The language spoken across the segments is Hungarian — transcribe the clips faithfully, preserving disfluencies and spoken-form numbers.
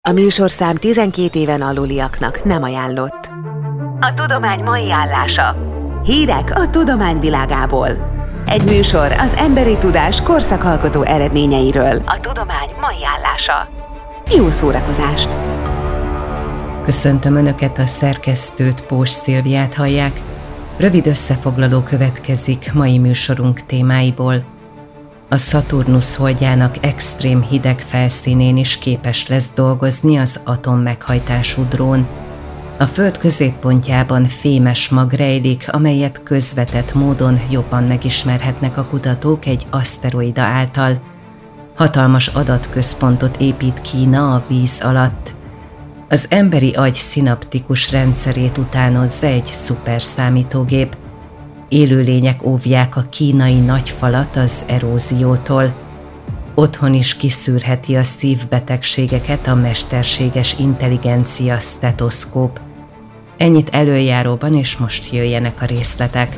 A műsorszám tizenkét éven aluliaknak nem ajánlott. A tudomány mai állása. Hírek a tudomány világából. Egy műsor az emberi tudás korszakalkotó eredményeiről. A tudomány mai állása. Jó szórakozást! Köszöntöm Önöket, a szerkesztőt, Pós Szilviát hallják. Rövid összefoglaló következik mai műsorunk témáiból. A Szaturnusz holdjának extrém hideg felszínén is képes lesz dolgozni az atommeghajtású drón. A Föld középpontjában fémes mag rejlik, amelyet közvetett módon jobban megismerhetnek a kutatók egy aszteroida által. Hatalmas adatközpontot épít Kína a víz alatt. Az emberi agy szinaptikus rendszerét utánozza egy szuperszámítógép. Élőlények óvják a kínai nagyfalat az eróziótól. Otthon is kiszűrheti a szívbetegségeket a mesterséges intelligencia sztetoszkóp. Ennyit előjáróban, és most jöjjenek a részletek.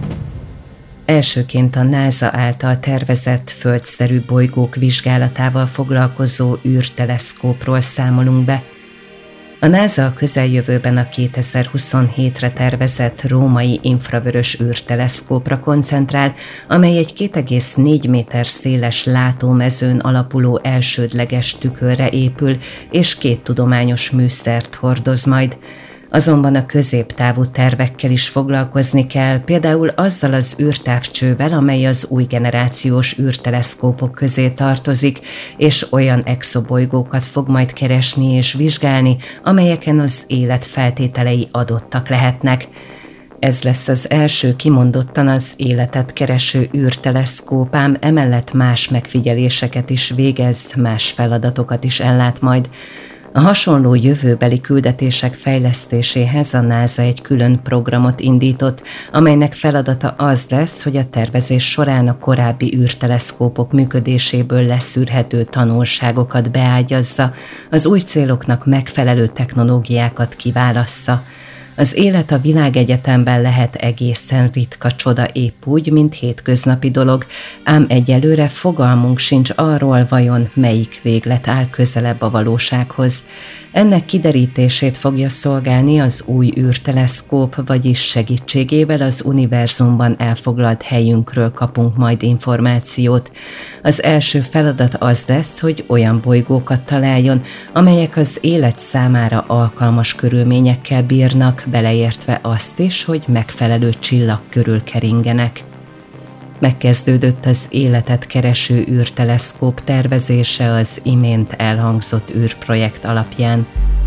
Elsőként a NASA által tervezett földszerű bolygók vizsgálatával foglalkozó űrteleszkópról számolunk be. A NASA a közeljövőben a kétezer-huszonhétre tervezett római infravörös űrteleszkópra koncentrál, amely egy két egész négy méter széles látómezőn alapuló elsődleges tükörre épül, és két tudományos műszert hordoz majd. Azonban a középtávú tervekkel is foglalkozni kell, például azzal az űrtávcsővel, amely az új generációs űrteleszkópok közé tartozik, és olyan exobolygókat fog majd keresni és vizsgálni, amelyeken az élet feltételei adottak lehetnek. Ez lesz az első kimondottan az életet kereső űrteleszkóp, ám emellett más megfigyeléseket is végez, más feladatokat is ellát majd. A hasonló jövőbeli küldetések fejlesztéséhez a NASA egy külön programot indított, amelynek feladata az lesz, hogy a tervezés során a korábbi űrteleszkópok működéséből leszűrhető tanulságokat beágyazza, az új céloknak megfelelő technológiákat kiválassza. Az élet a világegyetemben lehet egészen ritka csoda, épp úgy, mint hétköznapi dolog, ám egyelőre fogalmunk sincs arról, vajon melyik véglet áll közelebb a valósághoz. Ennek kiderítését fogja szolgálni az új űrteleszkóp, vagyis segítségével az univerzumban elfoglalt helyünkről kapunk majd információt. Az első feladat az lesz, hogy olyan bolygókat találjon, amelyek az élet számára alkalmas körülményekkel bírnak, beleértve azt is, hogy megfelelő csillag körül keringenek. Megkezdődött az életet kereső űrteleszkóp tervezése az imént elhangzott űrprojekt alapján.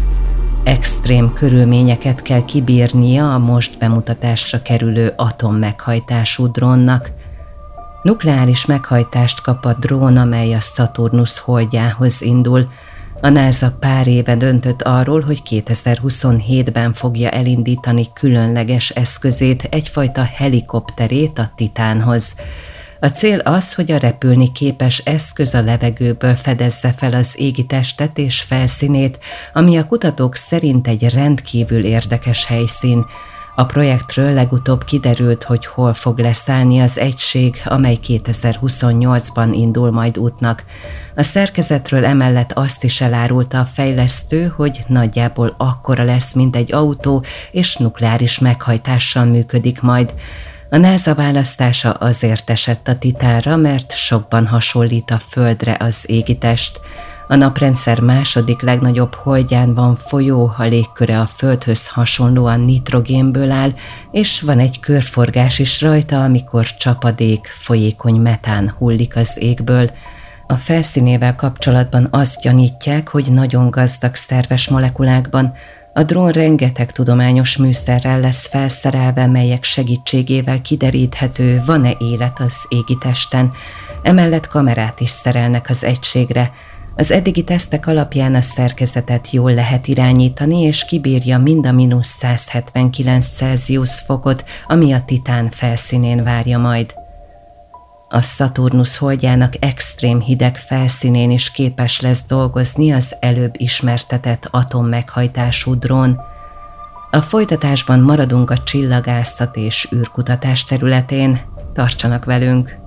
Extrém körülményeket kell kibírnia a most bemutatásra kerülő atommeghajtású drónnak. Nukleáris meghajtást kap a drón, amely a Szaturnusz holdjához indul. A NASA pár éve döntött arról, hogy kétezer-huszonhétben fogja elindítani különleges eszközét, egyfajta helikopterét a Titánhoz. A cél az, hogy a repülni képes eszköz a levegőből fedezze fel az égitestet és felszínét, ami a kutatók szerint egy rendkívül érdekes helyszín. A projektről legutóbb kiderült, hogy hol fog leszállni az egység, amely kétezer-huszonnyolcban indul majd útnak. A szerkezetről emellett azt is elárulta a fejlesztő, hogy nagyjából akkora lesz, mint egy autó, és nukleáris meghajtással működik majd. A NASA választása azért esett a Titánra, mert sokban hasonlít a Földre az égitest. A naprendszer második legnagyobb holdján van folyó, a légköre a Földhöz hasonlóan nitrogénből áll, és van egy körforgás is rajta, amikor csapadék, folyékony metán hullik az égből. A felszínével kapcsolatban azt gyanítják, hogy nagyon gazdag szerves molekulákban. A drón rengeteg tudományos műszerrel lesz felszerelve, melyek segítségével kideríthető, van-e élet az égitesten. Emellett kamerát is szerelnek az egységre. Az eddigi tesztek alapján a szerkezetet jól lehet irányítani, és kibírja mind a mínusz száz hetvenkilenc Celsius fokot, ami a Titán felszínén várja majd. A Szaturnusz holdjának extrém hideg felszínén is képes lesz dolgozni az előbb ismertetett atommeghajtású drón. A folytatásban maradunk a csillagászat és űrkutatás területén. Tartsanak velünk!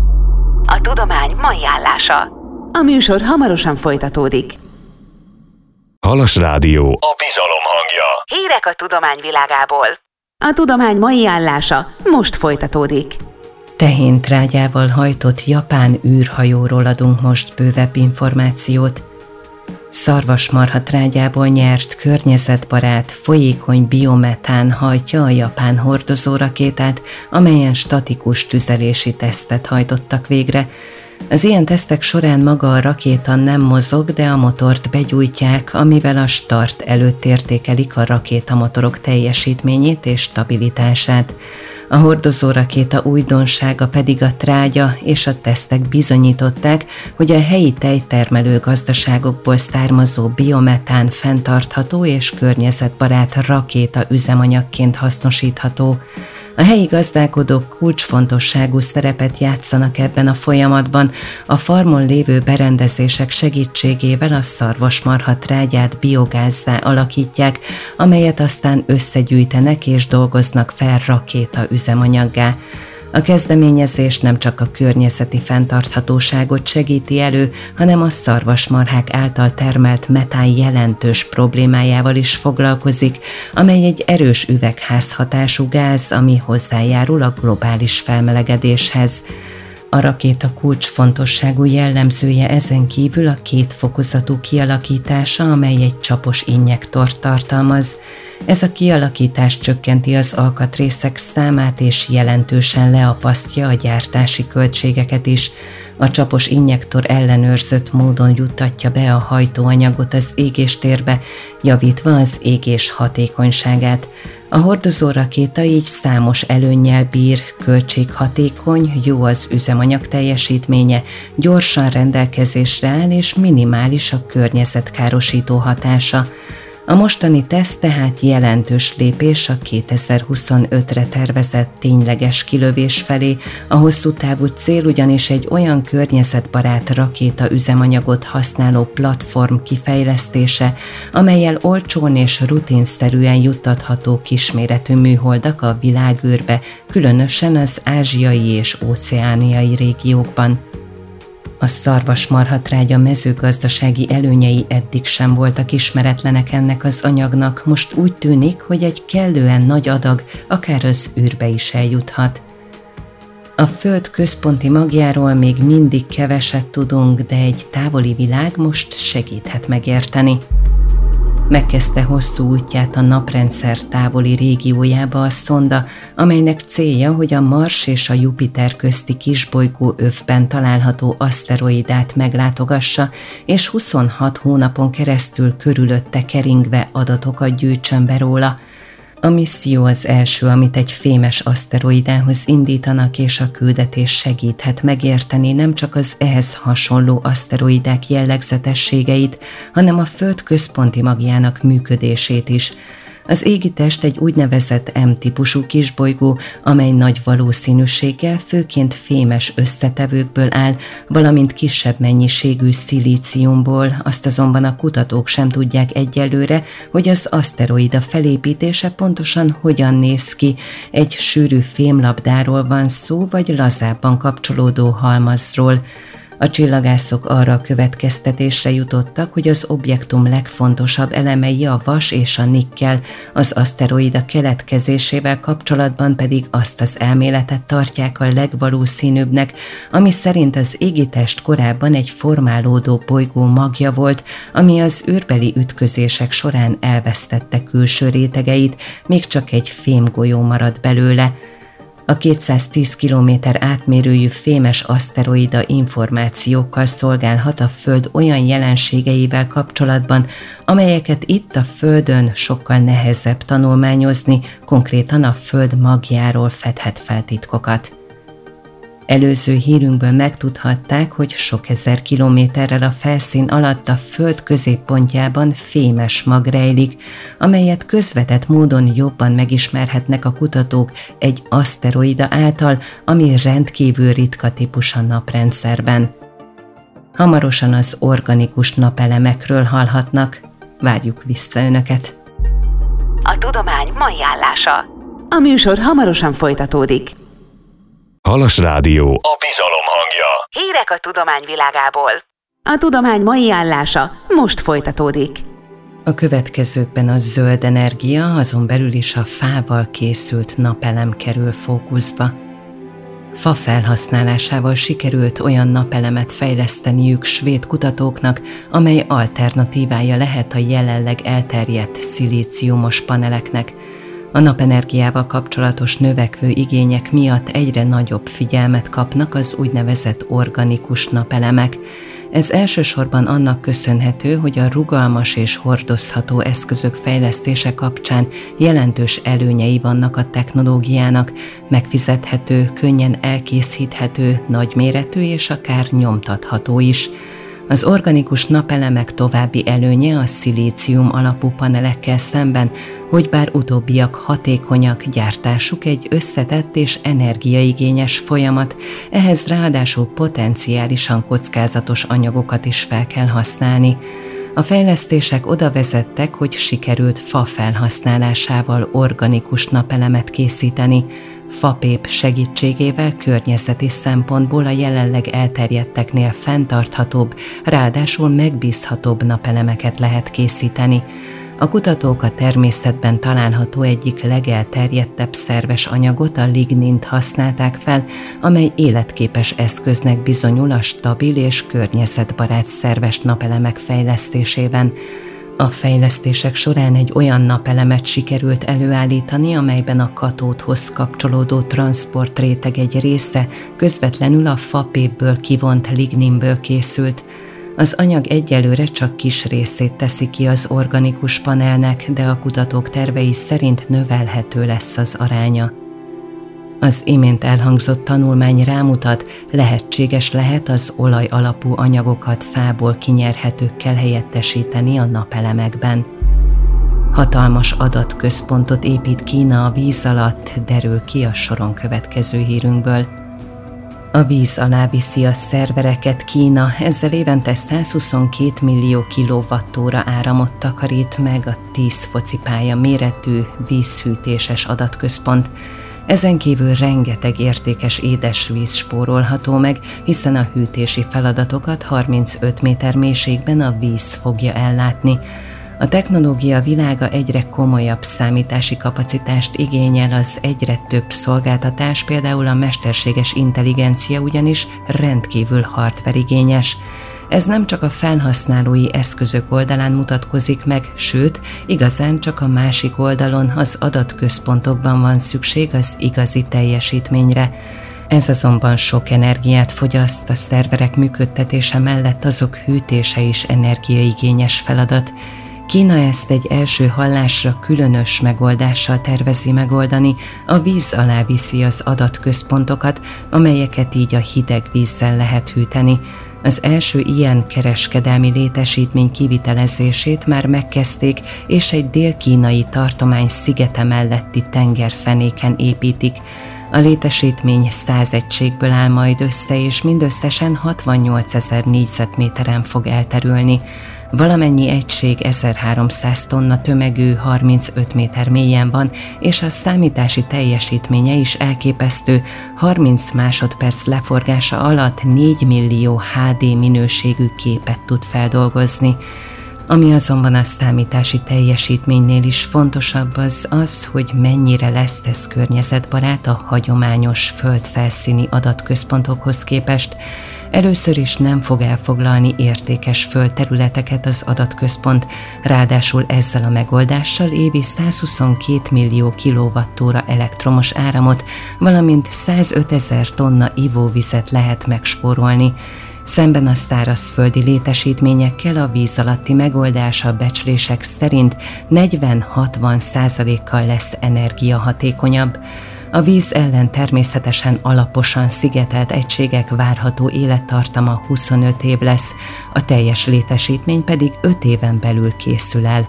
A tudomány mai állása. A műsor hamarosan folytatódik. Halas Rádió, a bizalom hangja. Hírek a tudomány világából. A tudomány mai állása most folytatódik. Tehéntrágyával hajtott japán űrhajóról adunk most bővebb információt. Szarvasmarha trágyából nyert, környezetbarát, folyékony biometán hajtja a japán hordozórakétát, amelyen statikus tüzelési tesztet hajtottak végre. Az ilyen tesztek során maga a rakéta nem mozog, de a motort begyújtják, amivel a start előtt értékelik a rakétamotorok teljesítményét és stabilitását. A hordozórakéta újdonsága pedig a trágya, és a tesztek bizonyították, hogy a helyi tejtermelő gazdaságokból származó biometán fenntartható és környezetbarát rakéta üzemanyagként hasznosítható. A helyi gazdálkodók kulcsfontosságú szerepet játszanak ebben a folyamatban, a farmon lévő berendezések segítségével a szarvasmarha trágyát biogázzá alakítják, amelyet aztán összegyűjtenek és dolgoznak fel rakéta üzemanyaggá. A kezdeményezés nem csak a környezeti fenntarthatóságot segíti elő, hanem a szarvasmarhák által termelt metán jelentős problémájával is foglalkozik, amely egy erős üvegházhatású gáz, ami hozzájárul a globális felmelegedéshez. A rakéta kulcsfontosságú jellemzője ezen kívül a két fokozatú kialakítása, amely egy csapos injektort tartalmaz. Ez a kialakítás csökkenti az alkatrészek számát és jelentősen leapasztja a gyártási költségeket is. A csapos injektor ellenőrzött módon juttatja be a hajtóanyagot az égéstérbe, javítva az égés hatékonyságát. A hordozórakéta így számos előnnyel bír, költséghatékony, jó az üzemanyag teljesítménye, gyorsan rendelkezésre áll és minimális a környezetkárosító hatása. A mostani teszt tehát jelentős lépés a kétezer-huszonötre tervezett tényleges kilövés felé, a hosszú távú cél ugyanis egy olyan környezetbarát rakéta üzemanyagot használó platform kifejlesztése, amellyel olcsón és rutinszerűen juttatható kisméretű műholdak a világűrbe, különösen az ázsiai és óceániai régiókban. A szarvasmarha trágya mezőgazdasági előnyei eddig sem voltak ismeretlenek ennek az anyagnak, most úgy tűnik, hogy egy kellően nagy adag akár az űrbe is eljuthat. A Föld központi magjáról még mindig keveset tudunk, de egy távoli világ most segíthet megérteni. Megkezdte hosszú útját a naprendszer távoli régiójába a szonda, amelynek célja, hogy a Mars és a Jupiter közti kisbolygó övben található aszteroidát meglátogassa, és huszonhat hónapon keresztül körülötte keringve adatokat gyűjtsön be róla. A misszió az első, amit egy fémes aszteroidához indítanak, és a küldetés segíthet megérteni nem csak az ehhez hasonló aszteroidák jellegzetességeit, hanem a Föld központi magjának működését is. Az égitest egy úgynevezett M-típusú kisbolygó, amely nagy valószínűséggel főként fémes összetevőkből áll, valamint kisebb mennyiségű szilíciumból, azt azonban a kutatók sem tudják egyelőre, hogy az aszteroida felépítése pontosan hogyan néz ki, egy sűrű fémlabdáról van szó, vagy lazábban kapcsolódó halmazról. A csillagászok arra a következtetésre jutottak, hogy az objektum legfontosabb elemei a vas és a nikkel, az aszteroida keletkezésével kapcsolatban pedig azt az elméletet tartják a legvalószínűbbnek, ami szerint az égitest korábban egy formálódó bolygó magja volt, ami az űrbeli ütközések során elvesztette külső rétegeit, még csak egy fémgolyó maradt belőle. A kétszáztíz kilométer átmérőjű fémes aszteroida információkkal szolgálhat a Föld olyan jelenségeivel kapcsolatban, amelyeket itt a Földön sokkal nehezebb tanulmányozni, konkrétan a Föld magjáról fedhet fel titkokat. Előző hírünkből megtudhatták, hogy sok ezer kilométerrel a felszín alatt a Föld középpontjában fémes mag rejlik, amelyet közvetett módon jobban megismerhetnek a kutatók egy aszteroida által, ami rendkívül ritka típus a naprendszerben. Hamarosan az organikus napelemekről hallhatnak, várjuk vissza Önöket! A tudomány mai állása. A műsor hamarosan folytatódik. Halas Rádió, a bizalom hangja. Hírek a tudomány világából. A tudomány mai állása most folytatódik. A következőkben a zöld energia, azon belül is a fával készült napelem kerül fókuszba. Fa felhasználásával sikerült olyan napelemet fejleszteniük svéd kutatóknak, amely alternatívája lehet a jelenleg elterjedt szilíciumos paneleknek. A napenergiával kapcsolatos növekvő igények miatt egyre nagyobb figyelmet kapnak az úgynevezett organikus napelemek. Ez elsősorban annak köszönhető, hogy a rugalmas és hordozható eszközök fejlesztése kapcsán jelentős előnyei vannak a technológiának, megfizethető, könnyen elkészíthető, nagyméretű és akár nyomtatható is. Az organikus napelemek további előnye a szilícium alapú panelekkel szemben, hogy bár utóbbiak hatékonyak, gyártásuk egy összetett és energiaigényes folyamat, ehhez ráadásul potenciálisan kockázatos anyagokat is fel kell használni. A fejlesztések oda vezettek, hogy sikerült fa felhasználásával organikus napelemet készíteni. Fapép segítségével környezeti szempontból a jelenleg elterjedteknél fenntarthatóbb, ráadásul megbízhatóbb napelemeket lehet készíteni. A kutatók a természetben található egyik legelterjedtebb szerves anyagot, a lignint használták fel, amely életképes eszköznek bizonyul a stabil és környezetbarát szerves napelemek fejlesztésében. A fejlesztések során egy olyan napelemet sikerült előállítani, amelyben a katódhoz kapcsolódó transzportréteg egy része közvetlenül a fapépből kivont ligninből készült. Az anyag egyelőre csak kis részét teszi ki az organikus panelnek, de a kutatók tervei szerint növelhető lesz az aránya. Az imént elhangzott tanulmány rámutat, lehetséges lehet az olaj alapú anyagokat fából kinyerhetőkkel helyettesíteni a napelemekben. Hatalmas adatközpontot épít Kína a víz alatt, derül ki a soron következő hírünkből. A víz alá viszi a szervereket Kína, ezzel évente százhuszonkét millió kilovattóra áramot takarít meg a tíz focipálya méretű vízhűtéses adatközpont. Ezen kívül rengeteg értékes édesvíz spórolható meg, hiszen a hűtési feladatokat harmincöt méter mélységben a víz fogja ellátni. A technológia világa egyre komolyabb számítási kapacitást igényel, az egyre több szolgáltatás, például a mesterséges intelligencia ugyanis rendkívül hardware-igényes. Ez nem csak a felhasználói eszközök oldalán mutatkozik meg, sőt, igazán csak a másik oldalon, az adatközpontokban van szükség az igazi teljesítményre. Ez azonban sok energiát fogyaszt, a szerverek működtetése mellett azok hűtése is energiaigényes feladat. Kína ezt egy első hallásra különös megoldással tervezi megoldani, a víz alá viszi az adatközpontokat, amelyeket így a hideg vízzel lehet hűteni. Az első ilyen kereskedelmi létesítmény kivitelezését már megkezdték, és egy dél-kínai tartomány szigete melletti tengerfenéken építik. A létesítmény száz egységből áll majd össze, és mindösszesen hatvannyolcezer négyzetméteren fog elterülni. Valamennyi egység ezerháromszáz tonna tömegű, harmincöt méter mélyen van, és a számítási teljesítménye is elképesztő, harminc másodperc leforgása alatt négy millió há dé minőségű képet tud feldolgozni. Ami azonban a számítási teljesítménynél is fontosabb az az, hogy mennyire lesz ez környezetbarát a hagyományos földfelszíni adatközpontokhoz képest. Először is nem fog elfoglalni értékes földterületeket az adatközpont, ráadásul ezzel a megoldással évi százhuszonkét millió kilovattóra elektromos áramot, valamint százötezer tonna ivóvizet lehet megspórolni. Szemben a szárazföldi létesítményekkel a víz alatti megoldás a becslések szerint negyven-hatvan százalékkal lesz energiahatékonyabb. A víz ellen természetesen alaposan szigetelt egységek várható élettartama huszonöt év lesz, a teljes létesítmény pedig öt éven belül készül el.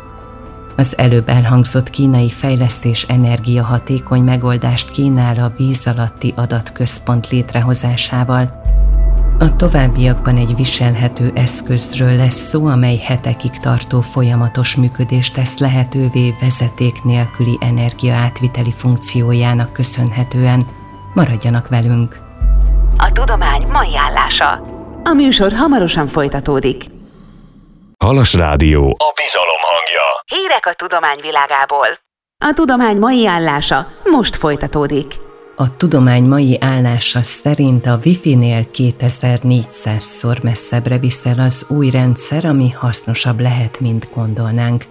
Az előbb elhangzott kínai fejlesztés energiahatékony megoldást kínál a víz alatti adatközpont létrehozásával. A továbbiakban egy viselhető eszközről lesz szó, amely hetekig tartó folyamatos működést tesz lehetővé vezeték nélküli energiaátviteli funkciójának köszönhetően. Maradjanak velünk! A tudomány mai állása. A műsor hamarosan folytatódik. Halas Rádió, a bizalom hangja. Hírek a tudomány világából. A tudomány mai állása most folytatódik. A tudomány mai állása szerint a Wi-Fi-nél kétezer-négyszázszor messzebbre visz el az új rendszer, ami hasznosabb lehet, mint gondolnánk.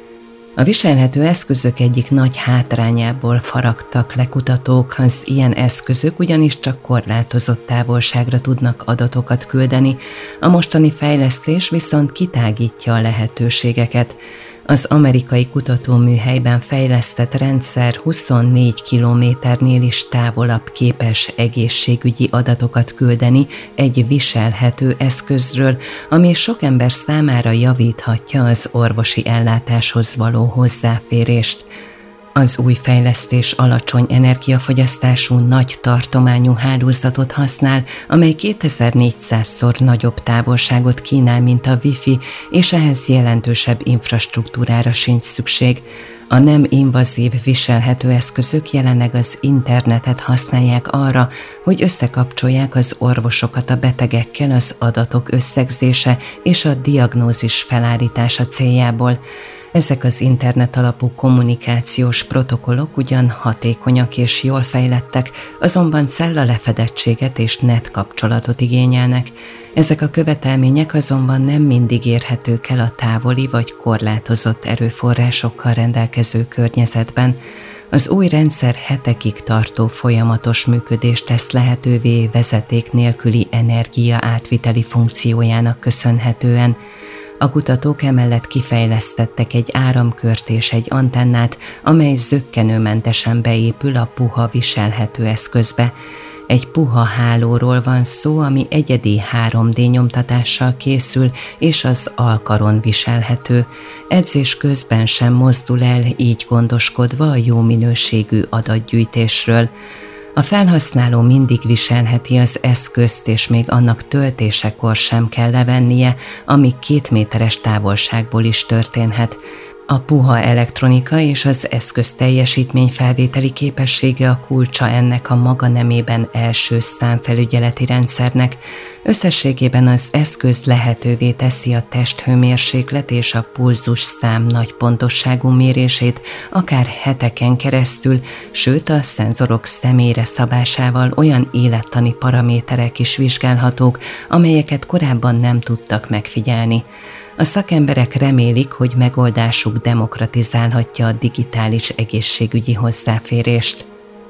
A viselhető eszközök egyik nagy hátrányából faragtak le kutatók, az ilyen eszközök ugyanis csak korlátozott távolságra tudnak adatokat küldeni, a mostani fejlesztés viszont kitágítja a lehetőségeket. Az amerikai kutatóműhelyben fejlesztett rendszer huszonnégy kilométernél is távolabb képes egészségügyi adatokat küldeni egy viselhető eszközről, ami sok ember számára javíthatja az orvosi ellátáshoz való hozzáférést. Az új fejlesztés alacsony energiafogyasztású, nagy tartományú hálózatot használ, amely kétezer-négyszázszor nagyobb távolságot kínál, mint a Wi-Fi, és ehhez jelentősebb infrastruktúrára sincs szükség. A nem invazív viselhető eszközök jelenleg az internetet használják arra, hogy összekapcsolják az orvosokat a betegekkel az adatok összegzése és a diagnózis felállítása céljából. Ezek az internet alapú kommunikációs protokollok ugyan hatékonyak és jól fejlettek, azonban szellelefedettséget és net kapcsolatot igényelnek. Ezek a követelmények azonban nem mindig érhetők el a távoli vagy korlátozott erőforrásokkal rendelkező környezetben. Az új rendszer hetekig tartó folyamatos működést tesz lehetővé vezeték nélküli energia átviteli funkciójának köszönhetően. A kutatók emellett kifejlesztettek egy áramkört és egy antennát, amely zökkenőmentesen beépül a puha viselhető eszközbe. Egy puha hálóról van szó, ami egyedi három dé nyomtatással készül, és az alkaron viselhető. Edzés közben sem mozdul el, így gondoskodva a jó minőségű adatgyűjtésről. A felhasználó mindig viselheti az eszközt, és még annak töltésekor sem kell levennie, ami két méteres távolságból is történhet. A puha elektronika és az eszköz teljesítményfelvételi képessége a kulcsa ennek a maga nemében első számfelügyeleti rendszernek. Összességében az eszköz lehetővé teszi a testhőmérséklet és a pulzus szám nagy pontosságú mérését, akár heteken keresztül, sőt a szenzorok személyre szabásával olyan élettani paraméterek is vizsgálhatók, amelyeket korábban nem tudtak megfigyelni. A szakemberek remélik, hogy megoldásuk demokratizálhatja a digitális egészségügyi hozzáférést.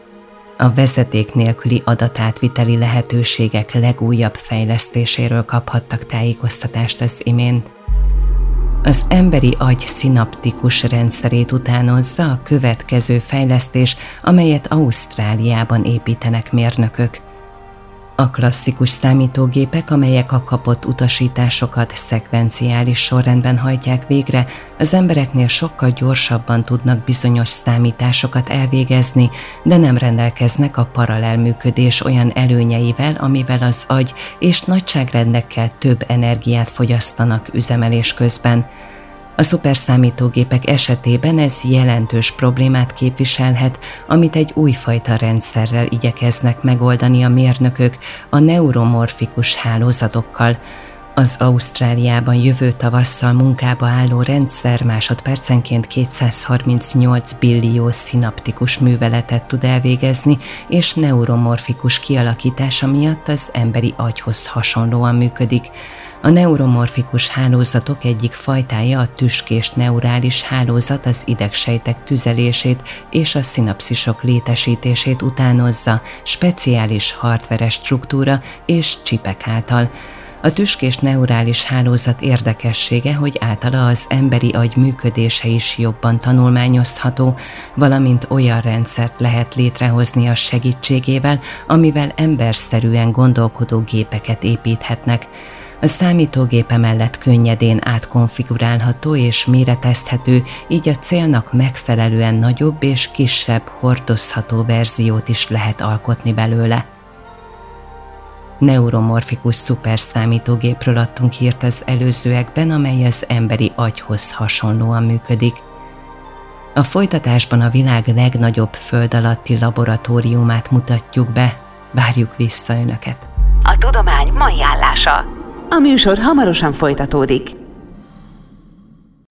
A vezeték nélküli adatátviteli lehetőségek legújabb fejlesztéséről kaphattak tájékoztatást az imént. Az emberi agy szinaptikus rendszerét utánozza a következő fejlesztés, amelyet Ausztráliában építenek mérnökök. A klasszikus számítógépek, amelyek a kapott utasításokat szekvenciális sorrendben hajtják végre, az embereknél sokkal gyorsabban tudnak bizonyos számításokat elvégezni, de nem rendelkeznek a paralel működés olyan előnyeivel, amivel az agy és nagyságrendekkel több energiát fogyasztanak üzemelés közben. A szuperszámítógépek esetében ez jelentős problémát képviselhet, amit egy újfajta rendszerrel igyekeznek megoldani a mérnökök, a neuromorfikus hálózatokkal. Az Ausztráliában jövő tavasszal munkába álló rendszer másodpercenként kétszázharmincnyolc billió szinaptikus műveletet tud elvégezni, és neuromorfikus kialakítása miatt az emberi agyhoz hasonlóan működik. A neuromorfikus hálózatok egyik fajtája a tüskés neurális hálózat az idegsejtek tüzelését és a szinapszisok létesítését utánozza speciális hardveres struktúra és csipek által. A tüskés neurális hálózat érdekessége, hogy általa az emberi agy működése is jobban tanulmányozható, valamint olyan rendszert lehet létrehozni a segítségével, amivel emberszerűen gondolkodó gépeket építhetnek. A számítógép emellett könnyedén átkonfigurálható és méretezhető, így a célnak megfelelően nagyobb és kisebb hordozható verziót is lehet alkotni belőle. Neuromorfikus szuperszámítógépről adtunk hírt az előzőekben, amely az emberi agyhoz hasonlóan működik. A folytatásban a világ legnagyobb föld alatti laboratóriumát mutatjuk be. Várjuk vissza Önöket! A tudomány mai állása. A műsor hamarosan folytatódik.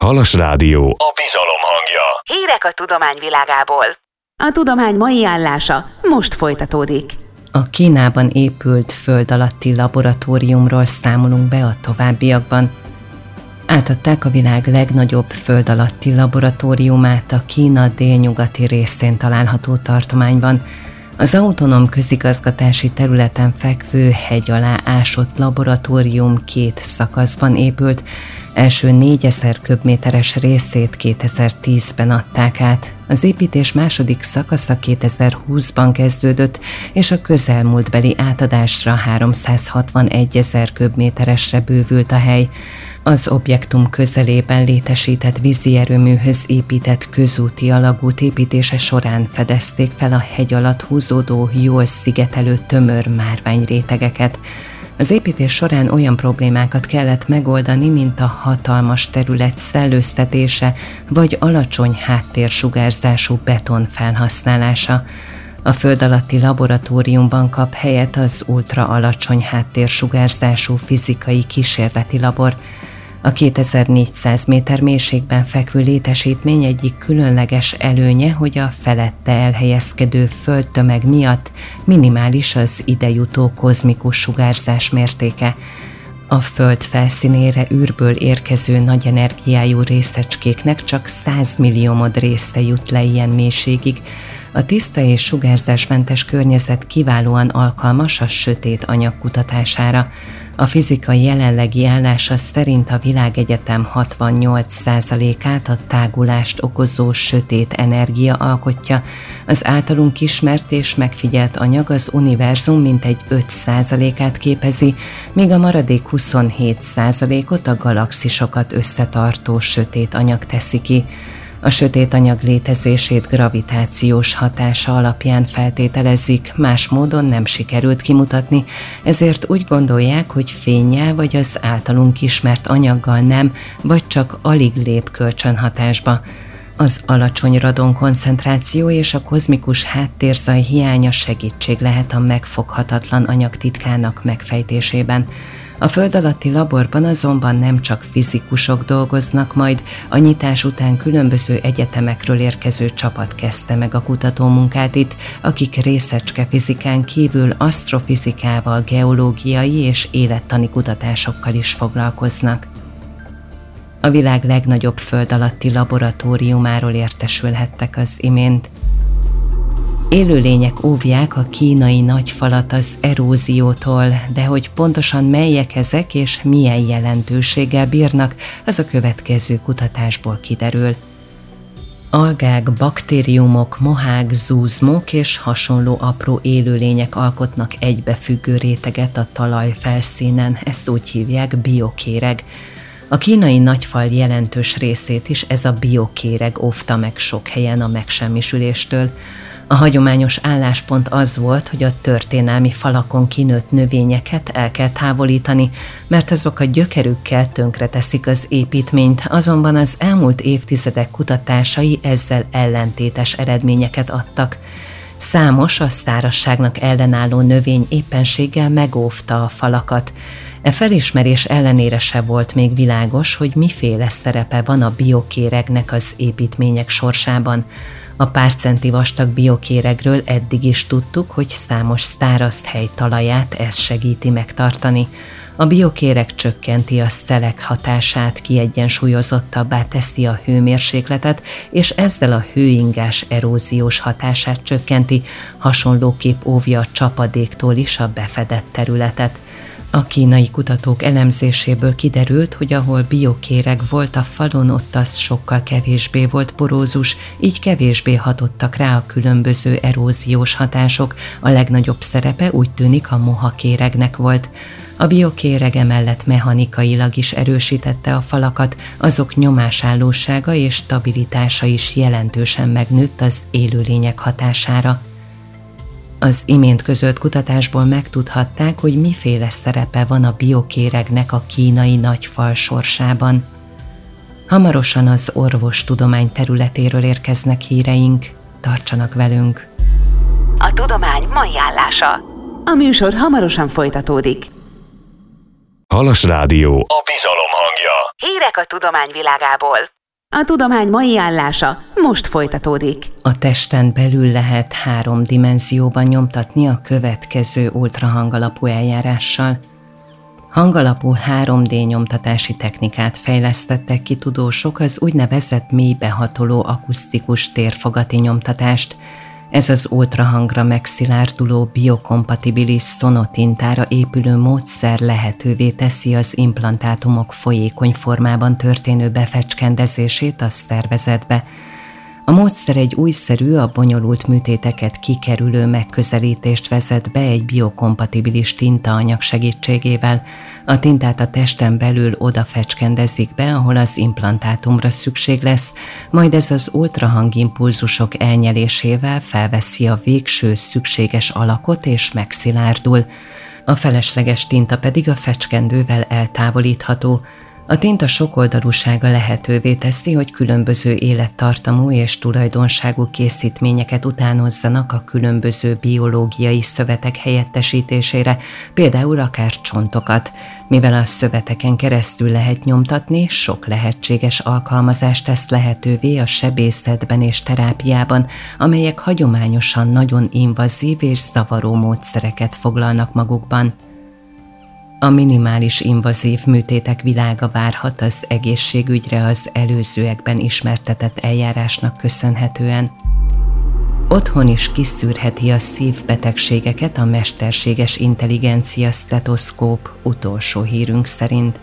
Halas Rádió, a bizalom hangja. Hírek a tudomány világából. A tudomány mai állása most folytatódik. A Kínában épült föld alatti laboratóriumról számolunk be a továbbiakban. Átadták a világ legnagyobb föld alatti laboratóriumát a Kína délnyugati részén található tartományban. Az autonóm közigazgatási területen fekvő hegy alá ásott laboratórium két szakaszban épült, első négyezer köbméteres részét kétezer-tízben adták át. Az építés második szakasza kétezer-húszban kezdődött, és a közelmúltbeli átadásra háromszázhatvanegyezer köbméteresre bővült a hely. Az objektum közelében létesített vízi erőműhöz épített közúti alagút építése során fedezték fel a hegy alatt húzódó, jól szigetelő tömör márványrétegeket. Az építés során olyan problémákat kellett megoldani, mint a hatalmas terület szellőztetése vagy alacsony háttérsugárzású beton felhasználása. A föld alatti laboratóriumban kap helyet az ultra alacsony háttérsugárzású fizikai kísérleti labor. A kétezer-négyszáz méter mélységben fekvő létesítmény egyik különleges előnye, hogy a felette elhelyezkedő földtömeg miatt minimális az idejutó kozmikus sugárzás mértéke. A föld felszínére űrből érkező nagy energiájú részecskéknek csak száz milliómod része jut le ilyen mélységig. A tiszta és sugárzásmentes környezet kiválóan alkalmas a sötét anyag kutatására. A fizikai jelenlegi állása szerint a világegyetem hatvannyolc százalékát a tágulást okozó sötét energia alkotja, az általunk ismert és megfigyelt anyag az univerzum mintegy öt százalékát képezi, míg a maradék huszonhét százalékot a galaxisokat összetartó sötét anyag teszi ki. A sötét anyag létezését gravitációs hatása alapján feltételezik, más módon nem sikerült kimutatni, ezért úgy gondolják, hogy fénnyel vagy az általunk ismert anyaggal nem, vagy csak alig lép kölcsönhatásba. Az alacsony radon koncentráció és a kozmikus háttérzaj hiánya segítség lehet a megfoghatatlan anyag titkának megfejtésében. A föld alatti laborban azonban nem csak fizikusok dolgoznak majd, a nyitás után különböző egyetemekről érkező csapat kezdte meg a kutatómunkát itt, akik részecskefizikán kívül asztrofizikával, geológiai és élettani kutatásokkal is foglalkoznak. A világ legnagyobb föld alatti laboratóriumáról értesülhettek az imént. Élőlények óvják a kínai nagyfalat az eróziótól, de hogy pontosan melyek ezek és milyen jelentőséggel bírnak, az a következő kutatásból kiderül. Algák, baktériumok, mohák, zúzmók és hasonló apró élőlények alkotnak egybefüggő réteget a talaj felszínen, ezt úgy hívják biokéreg. A kínai nagyfal jelentős részét is ez a biokéreg óvta meg sok helyen a megsemmisüléstől. A hagyományos álláspont az volt, hogy a történelmi falakon kinőtt növényeket el kell távolítani, mert azok a gyökerükkel tönkreteszik az építményt, azonban az elmúlt évtizedek kutatásai ezzel ellentétes eredményeket adtak. Számos a szárazságnak ellenálló növény éppenséggel megóvta a falakat. E felismerés ellenére se volt még világos, hogy miféle szerepe van a biokéregnek az építmények sorsában. A pár centi vastag biokéregről eddig is tudtuk, hogy számos száraz hely talaját ez segíti megtartani. A biokéreg csökkenti a szelek hatását, kiegyensúlyozottabbá teszi a hőmérsékletet, és ezzel a hőingás eróziós hatását csökkenti, hasonlóképp óvja a csapadéktól is a befedett területet. A kínai kutatók elemzéséből kiderült, hogy ahol biokéreg volt a falon, ott az sokkal kevésbé volt porózus, így kevésbé hatottak rá a különböző eróziós hatások, a legnagyobb szerepe úgy tűnik a mohakéregnek volt. A biokéreg emellett mechanikailag is erősítette a falakat, azok nyomásállósága és stabilitása is jelentősen megnőtt az élőlények hatására. Az imént közölt kutatásból megtudhatták, hogy miféle szerepe van a biokéregnek a kínai nagyfal sorsában. Hamarosan az orvostudomány területéről érkeznek híreink, tartsanak velünk! A tudomány mai állása. A műsor hamarosan folytatódik. Halas Rádió, a bizalom hangja. Hírek a tudomány világából. A tudomány mai állása most folytatódik. A testen belül lehet három dimenzióban nyomtatni a következő ultrahangalapú eljárással. Hangalapú három dé nyomtatási technikát fejlesztettek ki tudósok, az úgynevezett mélybehatoló akusztikus térfogati nyomtatást. Ez az ultrahangra megszilárduló biokompatibilis szonotintára épülő módszer lehetővé teszi az implantátumok folyékony formában történő befecskendezését a szervezetbe. A módszer egy újszerű, a bonyolult műtéteket kikerülő megközelítést vezet be egy biokompatibilis tintaanyag segítségével. A tintát a testen belül oda fecskendezik be, ahol az implantátumra szükség lesz, majd ez az ultrahangimpulzusok elnyelésével felveszi a végső szükséges alakot és megszilárdul. A felesleges tinta pedig a fecskendővel eltávolítható. A tinta sokoldalúsága lehetővé teszi, hogy különböző élettartamú és tulajdonságú készítményeket utánozzanak a különböző biológiai szövetek helyettesítésére, például akár csontokat. Mivel a szöveteken keresztül lehet nyomtatni, sok lehetséges alkalmazást tesz lehetővé a sebészetben és terápiában, amelyek hagyományosan nagyon invazív és zavaró módszereket foglalnak magukban. A minimális invazív műtétek világa várhat az egészségügyre az előzőekben ismertetett eljárásnak köszönhetően. Otthon is kiszűrheti a szívbetegségeket a mesterséges intelligencia sztetoszkóp utolsó hírünk szerint.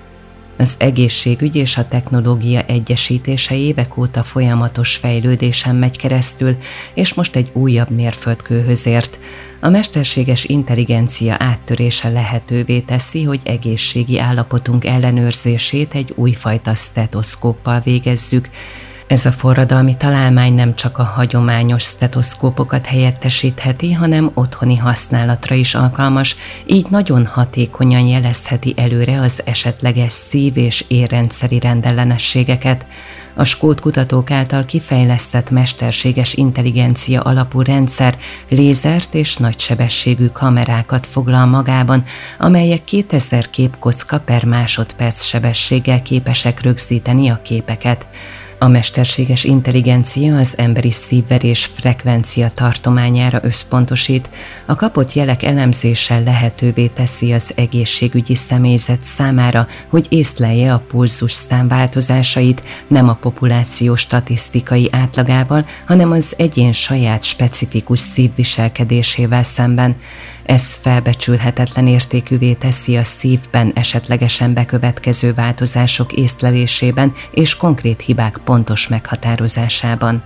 Az egészségügy és a technológia egyesítése évek óta folyamatos fejlődésen megy keresztül, és most egy újabb mérföldkőhöz ért. A mesterséges intelligencia áttörése lehetővé teszi, hogy egészségi állapotunk ellenőrzését egy újfajta sztetoszkóppal végezzük. Ez a forradalmi találmány nem csak a hagyományos sztetoszkópokat helyettesítheti, hanem otthoni használatra is alkalmas, így nagyon hatékonyan jelezheti előre az esetleges szív- és érrendszeri rendellenességeket. A skót kutatók által kifejlesztett mesterséges intelligencia alapú rendszer lézert és nagysebességű kamerákat foglal magában, amelyek kétezer képkocka per másodperc sebességgel képesek rögzíteni a képeket. A mesterséges intelligencia az emberi szívverés frekvencia tartományára összpontosít, a kapott jelek elemzéssel lehetővé teszi az egészségügyi személyzet számára, hogy észlelje a pulzus szám változásait nem a populáció statisztikai átlagával, hanem az egyén saját specifikus szívviselkedésével szemben. Ez felbecsülhetetlen értékűvé teszi a szívben esetlegesen bekövetkező változások észlelésében és konkrét hibák pontos meghatározásában.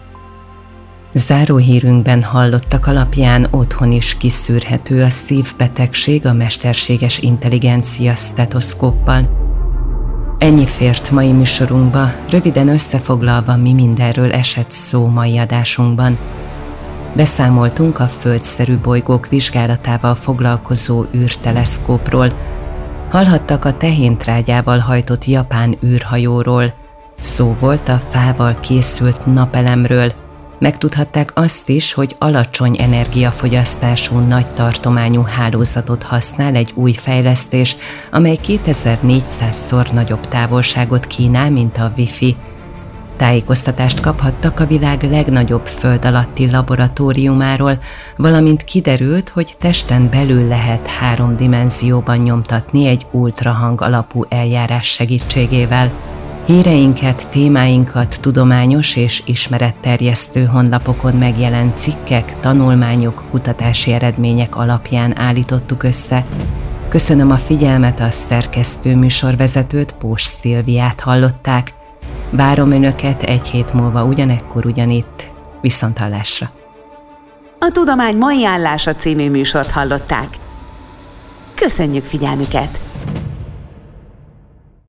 Záróhírünkben hallottak alapján otthon is kiszűrhető a szívbetegség a mesterséges intelligencia sztetoszkóppal. Ennyi fért mai műsorunkba, röviden összefoglalva, mi mindenről esett szó mai adásunkban. Beszámoltunk a földszerű bolygók vizsgálatával foglalkozó űrteleszkópról, hallhattak a tehéntrágyával hajtott japán űrhajóról, szó volt a fával készült napelemről, megtudhatták azt is, hogy alacsony energiafogyasztású nagy tartományú hálózatot használ egy új fejlesztés, amely kétezer-négyszázszor nagyobb távolságot kínál, mint a Wi-Fi. Tájékoztatást kaphattak a világ legnagyobb föld alatti laboratóriumáról, valamint kiderült, hogy testen belül lehet három dimenzióban nyomtatni egy ultrahang alapú eljárás segítségével. Híreinket, témáinkat tudományos és ismeretterjesztő honlapokon megjelent cikkek, tanulmányok, kutatási eredmények alapján állítottuk össze. Köszönöm a figyelmet, a szerkesztő műsorvezetőt, Pós Szilviát hallották. Várom Önöket egy hét múlva ugyanekkor ugyanitt. Viszonthallásra! A Tudomány mai állása című műsort hallották. Köszönjük figyelmüket!